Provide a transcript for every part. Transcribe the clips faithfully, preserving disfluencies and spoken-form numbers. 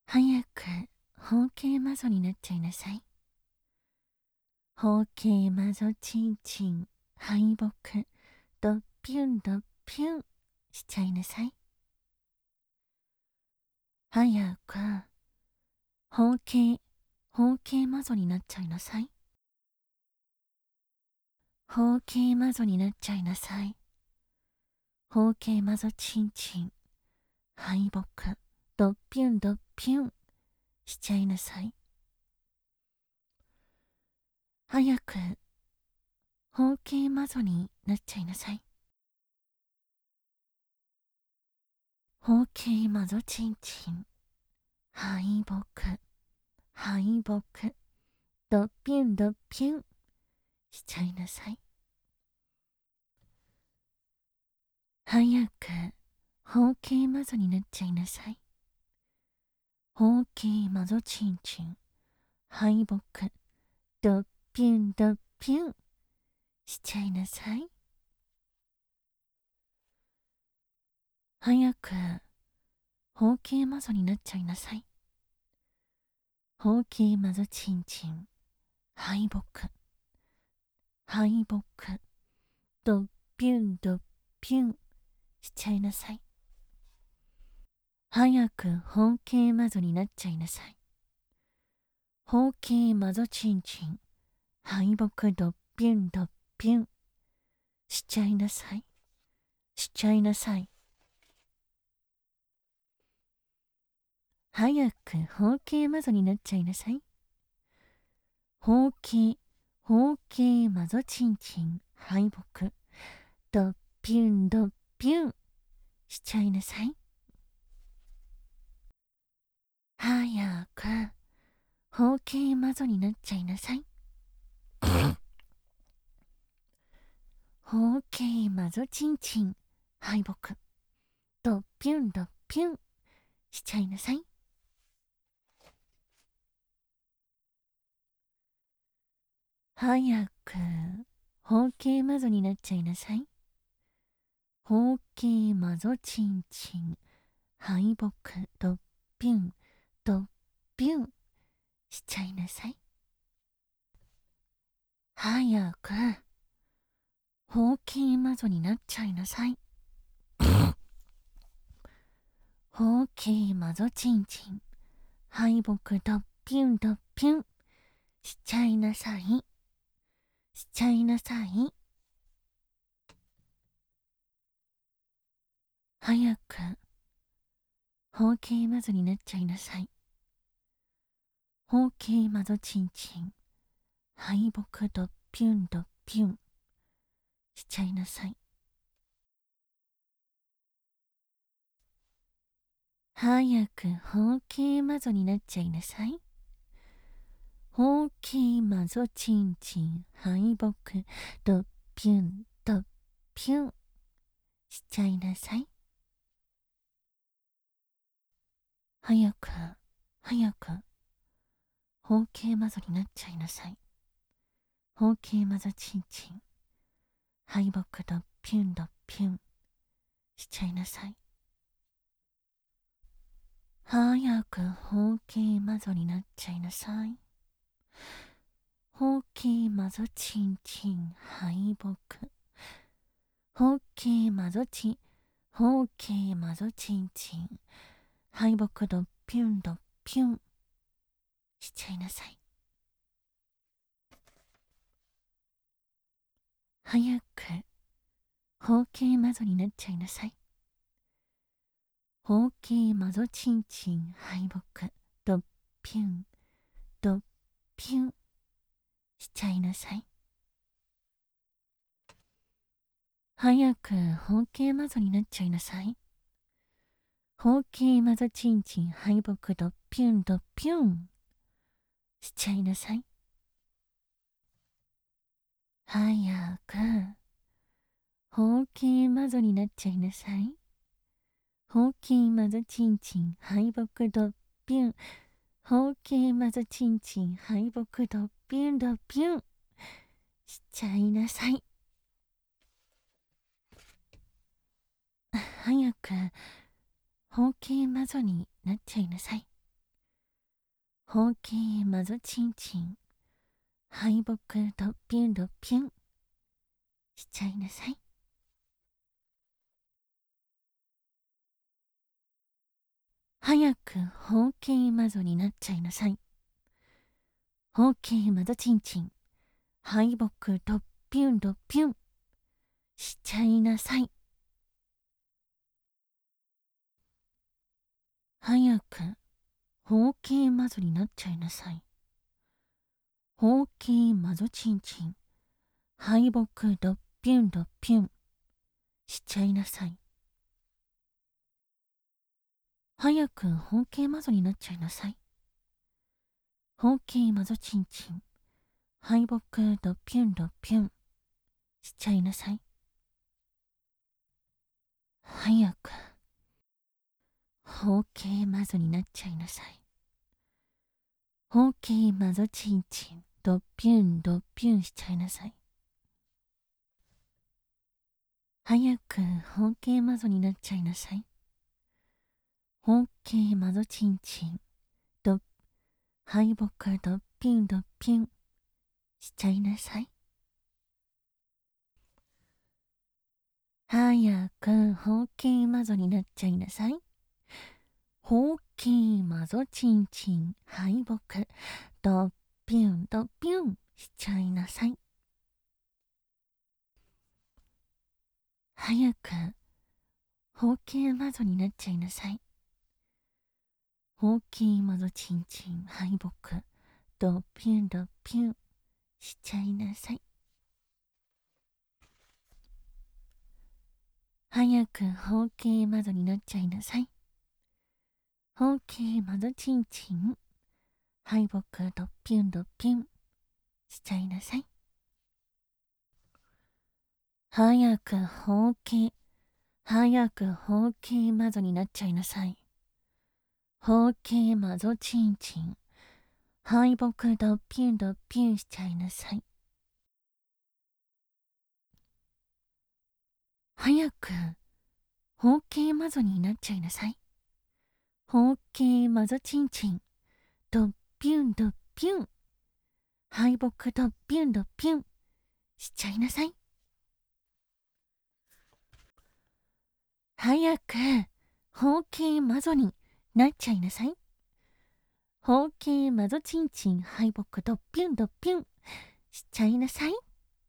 早く包茎魔女になっちゃいなさい。包茎魔女ちんちん敗北ドッピュンドッピュンしちゃいなさい。早く包茎包茎魔女になっちゃいなさい。包茎魔女になっちゃいなさい。包茎魔女ちんちん敗北ドッピュンドッピュンしちゃいなさい。早く包茎魔女になっちゃいなさい。包茎魔女ちんちん敗北敗北ドッピュンドッピュンしちゃいなさい。早く包茎魔女になっちゃいなさい。包茎魔女ちんちん敗北ドッピュンドッピュンしちゃいなさい。早く包茎魔女になっちゃいなさい。包茎魔女ちんちん敗北敗北ドッピュンドッピュンしちゃいなさい。早く包茎魔女になっちゃいなさい。包茎魔女ちんちん敗北ドッピュンドッピュンしちゃいなさい。しちゃいなさい。早く包茎魔女になっちゃいなさい。包茎包茎魔女ちんちん敗北ドッピュンドッピュンしちゃいなさい。早く包茎魔女になっちゃいなさい。包茎魔女ちんちん敗北ドッピュンドッピュンしちゃいなさい。早く包茎魔女になっちゃいなさい。包茎魔女ちんちん敗北ドッピュンドッピュンしちゃいなさい。早く包茎魔女になっちゃいなさい。包茎魔女ちんちん敗北ドッピュンドッピュンしちゃいなさい。しちゃいなさい。早く包茎魔女になっちゃいなさい。包茎魔女ちんちん敗北ドッピュンドッピュンしちゃいなさい。早く包茎魔女になっちゃいなさい。包茎魔女ちんちん敗北ドッピュンドッピュンしちゃいなさい。早く早く包茎魔女になっちゃいなさい。包茎魔女ちんちん敗北ドッピュンドッピュンしちゃいなさい。早く包茎魔女になっちゃいなさい。包茎魔女ちんちん敗北包茎魔女ちん包茎魔女ちんちん敗北ドッピュンドッピュンしちゃいなさい。早く包茎魔女になっちゃいなさい。包茎魔女ちんちん敗北ドッピュンドッピュンしちゃいなさい。早く包茎魔女になっちゃいなさい。包茎魔女ちんちん敗北ドッピュンドッピュンしちゃいなさい。早く包茎魔女になっちゃいなさい。包茎魔女ちんちん敗北ドッピュン包茎魔女ちんちん敗北ドッピュンドッピュンしちゃいなさい。早く包茎魔女になっちゃいなさい。 ほうきまぞちんちん、敗北ドピュンドピュンしちゃいなさい。早くほうきまぞになっちゃいなさい。ほうきまぞちんちん、敗北ドピュンドピュンしちゃいなさい。早くほうきまぞになっちゃいなさい。ほうきまぞちんちん、敗北ドピュンドピュンしちゃいなさい。早くほうきまぞになっちゃいなさい。ほうきまぞちんちん、敗北ドピュンドピュンしちゃいなさい。早くほうきまぞになっちゃいなさい。ほうきまぞちんちん、ドピュンドピュンしちゃいなさい。早くほうきまぞになっちゃいなさい。ほうきまぞちんちん、ド敗北ドピュンドピュンしちゃいなさい。早くほうきまぞになっちゃいなさい。ほうきまぞちんちん、敗北ドピュンドピュンしちゃいなさい。早くほうきまぞになっちゃいなさい。ほうきまぞちんちん、敗北ドピュンドピュンしちゃいなさい。早くほうきまぞになっちゃいなさい。ほうきまぞちんちん、敗北ドピュンドピュンしちゃいなさい。早くほうき、早くほうきまぞになっちゃいなさい。ほうきまぞちんちん、敗北ドピュンドピュンしちゃいなさい。早くほうきまぞになっちゃいなさい。ほうきまぞちんちん、ドピュンドピュン敗北ドピュンドピュンしちゃいなさい。早くほうきまぞになっちゃいなさい。ほうきまぞちんちん、敗北ドピュンドピュンしちゃいなさい。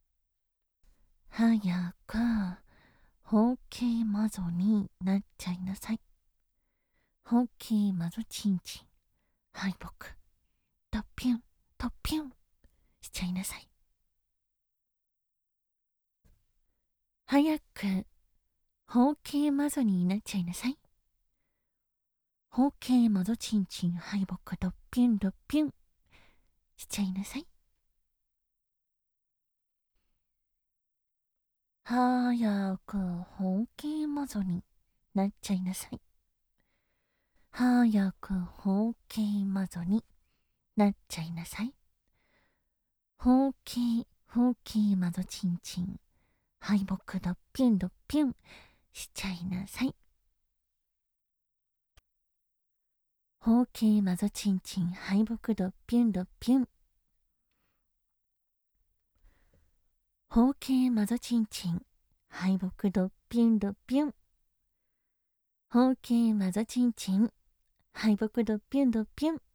早くほうきまぞになっちゃいなさい。ほうきまぞちんちん、敗北ドピュンドピュンしちゃいなさい。早くほうきまぞになっちゃいなさい。ほうきまぞちんちん、敗北ドピュンドピュンしちゃいなさい。早くほうきまぞになっちゃいなさい。早くほうきまぞになっちゃいなさい。ほうき、ほうきまぞちんちん、敗北ドピュンドピュンしちゃいなさい。ほうきまぞちんちん、敗北ドピュンドピュン。ほうきまぞちんちん、敗北ドピュンドピュン。ほうきまぞちんちん、敗北ドピュンドピュン。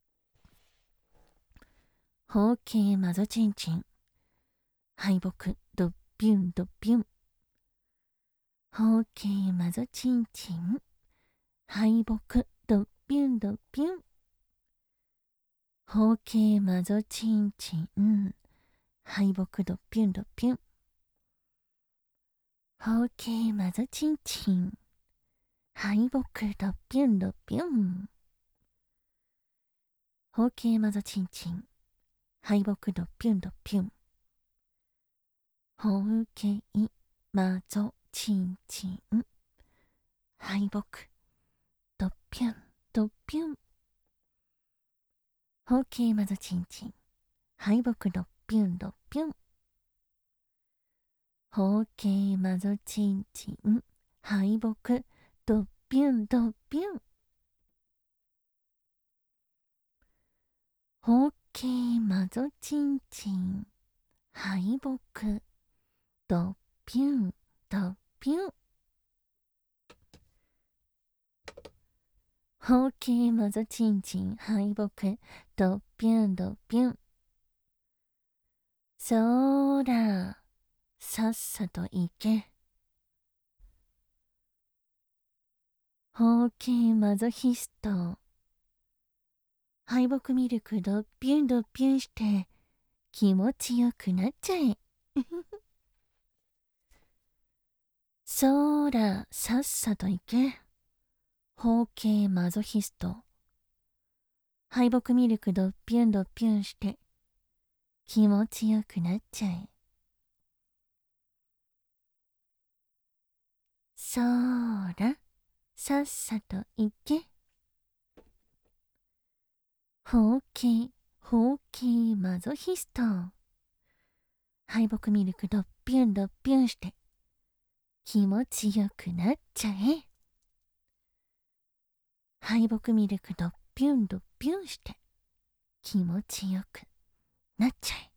ほうきまぞちんちん、敗北ドピュンドピュン。ほうきまぞちんちん、敗北ドピュンドピュン。ほうきまぞちんちん、敗北ドピュンドピュン。ほうきまぞちんちん、敗北ドピュンドピュン。ほうきまぞちんちん、敗北ドピュンドピュン。ほうきまぞちんちん、敗北ドピュンドピュン。ほうきまぞちんちん、敗北ドピュンドピュン。ほうきまぞちんちん、敗北ドピュンドピュン。 ほうきまぞちんちん敗北ドッピュンドッピュン。ほうきまぞちんちん敗北ドッピュンドッピュン。そらさっさと行け。ほうきマゾヒスト。敗北ミルクドッピュンドッピュンして気持ちよくなっちゃえ。そらさっさと行け。ほうきマゾヒスト。敗北ミルクドッピュンドッピュンして気持ちよくなっちゃえ。そらさっさと行け。ほうきほうきマゾヒスト。敗北ミルクドッピュンドッピュンして気持ちよくなっちゃえ。敗北ミルクドッピュンドッピュンして気持ちよくなっちゃえ。